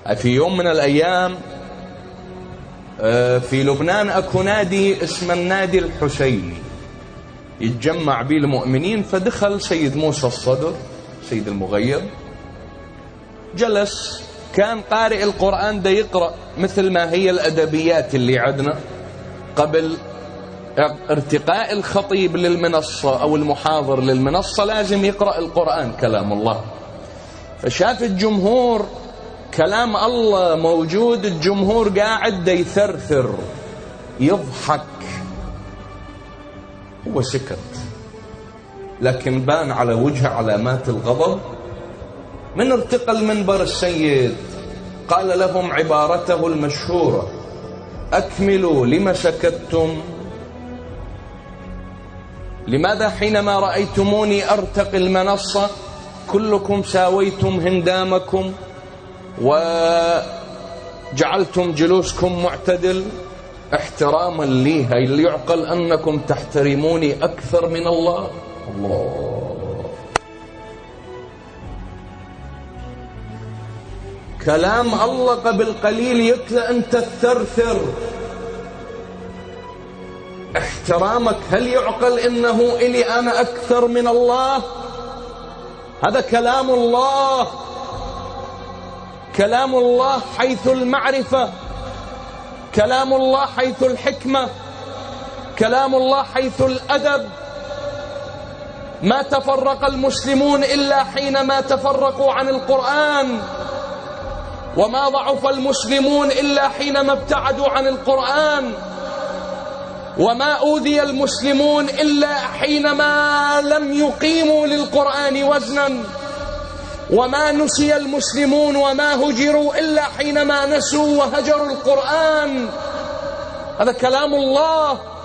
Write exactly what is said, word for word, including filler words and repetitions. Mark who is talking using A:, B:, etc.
A: في يوم من الأيام في لبنان أكو نادي اسمه النادي الحسيني يتجمع به المؤمنين. فدخل سيد موسى الصدر سيد المغير، جلس، كان قارئ القرآن دا يقرأ مثل ما هي الأدبيات اللي عندنا قبل ارتقاء الخطيب للمنصة أو المحاضر للمنصة لازم يقرأ القرآن كلام الله. فشاف الجمهور كلام الله موجود، الجمهور قاعد دا يثرثر يضحك، هو سكت لكن بان على وجهه علامات الغضب. من ارتقى المنبر السيد قال لهم عبارته المشهورة: أكملوا، لما سكتتم؟ لماذا حينما رأيتموني أرتقي المنصة كلكم ساويتم هندامكم وجعلتم جلوسكم معتدل؟ احتراما لي، هل يعقل أنكم تحترموني أكثر من الله؟ الله، كلام الله قبل قليل يتلى أنت الثرثر. احترامك هل يعقل إنه إلي أنا أكثر من الله؟ هذا كلام الله، كلام الله حيث المعرفة، كلام الله حيث الحكمة، كلام الله حيث الأدب. ما تفرق المسلمون إلا حينما تفرقوا عن القرآن، وما ضعف المسلمون إلا حينما ابتعدوا عن القرآن، وما أوذي المسلمون إلا حينما لم يقيموا للقرآن وزنا، وما نسي المسلمون وما هجروا إلا حينما نسوا وهجروا القرآن. هذا كلام الله.